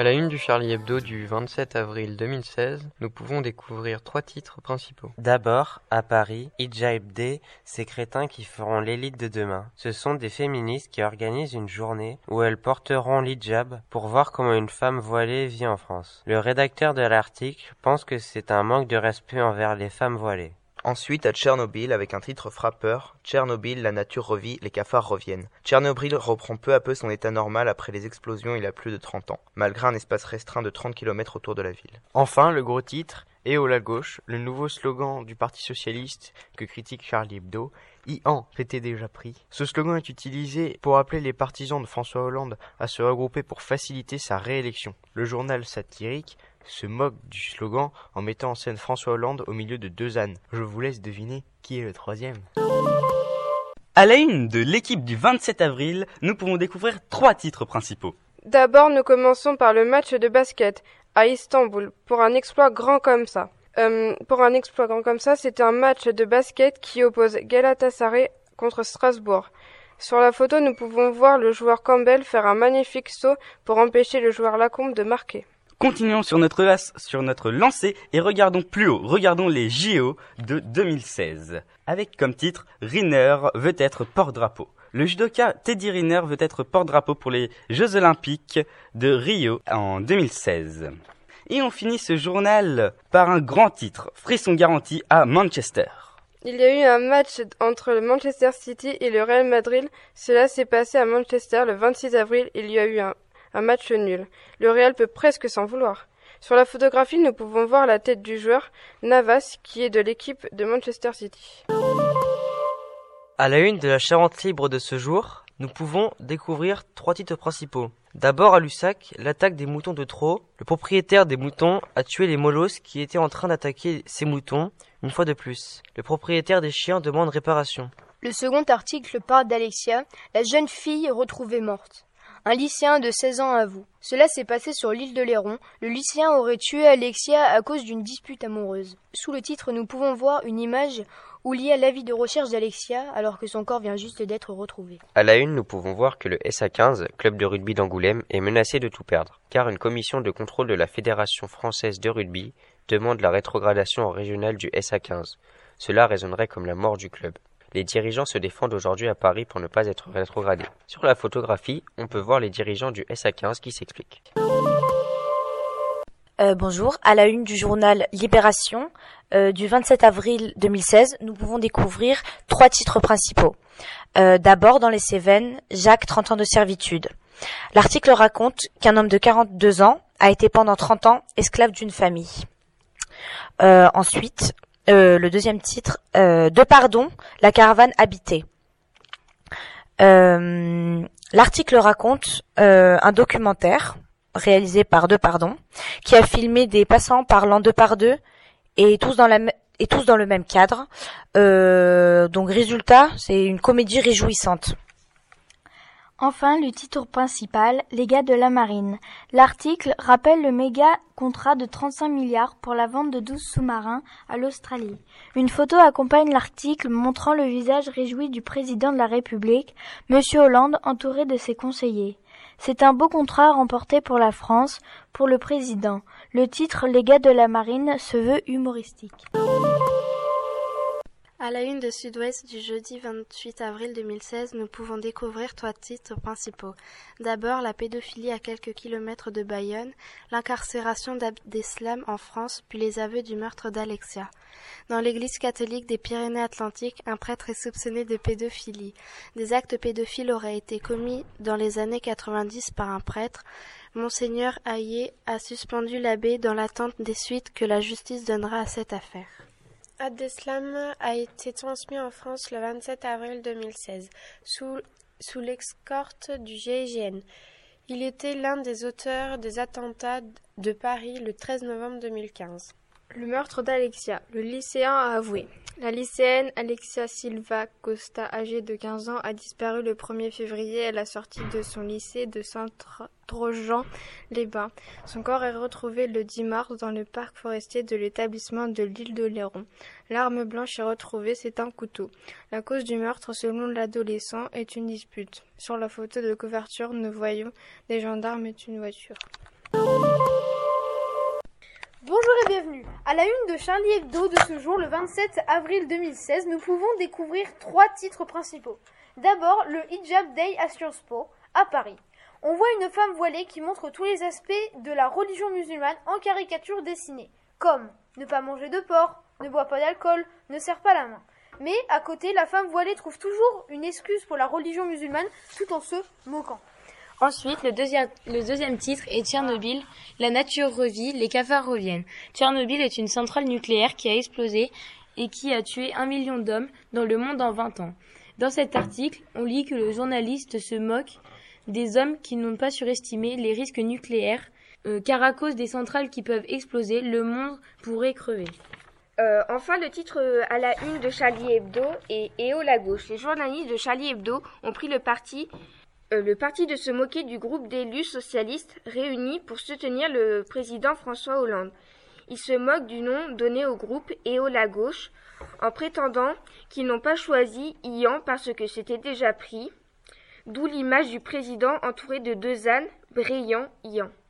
À la une du Charlie Hebdo du 27 avril 2016, nous pouvons découvrir 3 titres principaux. D'abord, à Paris, Hijab Day, ces crétins qui feront l'élite de demain. Ce sont des féministes qui organisent une journée où elles porteront l'hijab pour voir comment une femme voilée vit en France. Le rédacteur de l'article pense que c'est un manque de respect envers les femmes voilées. Ensuite, à Tchernobyl, avec un titre frappeur, Tchernobyl, la nature revit, les cafards reviennent. Tchernobyl reprend peu à peu son état normal après les explosions il y a plus de 30 ans, malgré un espace restreint de 30 km autour de la ville. Enfin, le gros titre, Et oh la gauche, le nouveau slogan du Parti Socialiste que critique Charlie Hebdo, Ian était déjà pris. Ce slogan est utilisé pour appeler les partisans de François Hollande à se regrouper pour faciliter sa réélection. Le journal satirique se moque du slogan en mettant en scène François Hollande au milieu de 2 ânes. Je vous laisse deviner qui est le troisième. À la une de l'équipe du 27 avril, nous pouvons découvrir 3 titres principaux. D'abord, nous commençons par le match de basket à Istanbul pour un exploit grand comme ça. C'était un match de basket qui oppose Galatasaray contre Strasbourg. Sur la photo, nous pouvons voir le joueur Campbell faire un magnifique saut pour empêcher le joueur Lacombe de marquer. Continuons sur notre lancée et regardons plus haut. Regardons les JO de 2016. Avec comme titre, Riner veut être porte-drapeau. Le judoka Teddy Riner veut être porte-drapeau pour les Jeux Olympiques de Rio en 2016. Et on finit ce journal par un grand titre, frisson garanti à Manchester. Il y a eu un match entre le Manchester City et le Real Madrid. Cela s'est passé à Manchester le 26 avril. Il y a eu un match nul. Le Real peut presque s'en vouloir. Sur la photographie, nous pouvons voir la tête du joueur, Navas, qui est de l'équipe de Manchester City. À la une de la Charente libre de ce jour, nous pouvons découvrir 3 titres principaux. D'abord à Lussac, l'attaque des moutons de trop. Le propriétaire des moutons a tué les molosses qui étaient en train d'attaquer ses moutons, une fois de plus. Le propriétaire des chiens demande réparation. Le second article parle d'Alexia, la jeune fille retrouvée morte. Un lycéen de 16 ans avoue. Cela s'est passé sur l'île de Léron. Le lycéen aurait tué Alexia à cause d'une dispute amoureuse. Sous le titre, nous pouvons voir une image où il y a l'avis de recherche d'Alexia alors que son corps vient juste d'être retrouvé. À la une, nous pouvons voir que le SA15, club de rugby d'Angoulême, est menacé de tout perdre, car une commission de contrôle de la Fédération française de rugby demande la rétrogradation en régional du SA15. Cela résonnerait comme la mort du club. Les dirigeants se défendent aujourd'hui à Paris pour ne pas être rétrogradés. Sur la photographie, on peut voir les dirigeants du SA15 qui s'expliquent. Bonjour, à la une du journal Libération du 27 avril 2016, nous pouvons découvrir 3 titres principaux. D'abord, dans les Cévennes, Jacques, 30 ans de servitude. L'article raconte qu'un homme de 42 ans a été pendant 30 ans esclave d'une famille. Ensuite, le deuxième titre, De pardon, la caravane habitée. L'article raconte un documentaire réalisé par De Pardon, qui a filmé des passants parlant 2 par 2 et tous dans le même cadre. Donc résultat, c'est une comédie réjouissante. Enfin, le titre principal, les gars de la marine. L'article rappelle le méga contrat de 35 milliards pour la vente de 12 sous-marins à l'Australie. Une photo accompagne l'article montrant le visage réjoui du président de la République, Monsieur Hollande, entouré de ses conseillers. C'est un beau contrat remporté pour la France, pour le président. Le titre, les gars de la marine, se veut humoristique. À la une de Sud-Ouest du jeudi 28 avril 2016, nous pouvons découvrir 3 titres principaux. D'abord, la pédophilie à quelques kilomètres de Bayonne, l'incarcération d'Abdeslam en France, puis les aveux du meurtre d'Alexia. Dans l'église catholique des Pyrénées-Atlantiques, un prêtre est soupçonné de pédophilie. Des actes pédophiles auraient été commis dans les années 90 par un prêtre. Monseigneur Hayé a suspendu l'abbé dans l'attente des suites que la justice donnera à cette affaire. Abdeslam a été transmis en France le 27 avril 2016, sous l'escorte du GIGN. Il était l'un des auteurs des attentats de Paris le 13 novembre 2015. Le meurtre d'Alexia. Le lycéen a avoué. La lycéenne Alexia Silva Costa, âgée de 15 ans, a disparu le 1er février à la sortie de son lycée de Saint-Trojan-les-Bains. Son corps est retrouvé le 10 mars dans le parc forestier de l'établissement de l'île d'Oléron. L'arme blanche est retrouvée, c'est un couteau. La cause du meurtre, selon l'adolescent, est une dispute. Sur la photo de couverture, nous voyons des gendarmes et une voiture. Bonjour et bienvenue. À la une de Charlie Hebdo de ce jour, le 27 avril 2016, nous pouvons découvrir 3 titres principaux. D'abord, le Hijab Day à Sciences Po, à Paris. On voit une femme voilée qui montre tous les aspects de la religion musulmane en caricature dessinée, comme ne pas manger de porc, ne boit pas d'alcool, ne serre pas la main. Mais à côté, la femme voilée trouve toujours une excuse pour la religion musulmane tout en se moquant. Ensuite, le deuxième titre est Tchernobyl, la nature revit, les cafards reviennent. Tchernobyl est une centrale nucléaire qui a explosé et qui a tué 1 million d'hommes dans le monde en 20 ans. Dans cet article, on lit que le journaliste se moque des hommes qui n'ont pas surestimé les risques nucléaires, car à cause des centrales qui peuvent exploser, le monde pourrait crever. Enfin, le titre à la une de Charlie Hebdo est « Et oh la gauche ». Les journalistes de Charlie Hebdo ont pris le parti de se moquer du groupe d'élus socialistes réunis pour soutenir le président François Hollande. Ils se moquent du nom donné au groupe « Et oh la gauche » en prétendant qu'ils n'ont pas choisi Ian parce que c'était déjà pris, d'où l'image du président entouré de 2 ânes, brillant Ian.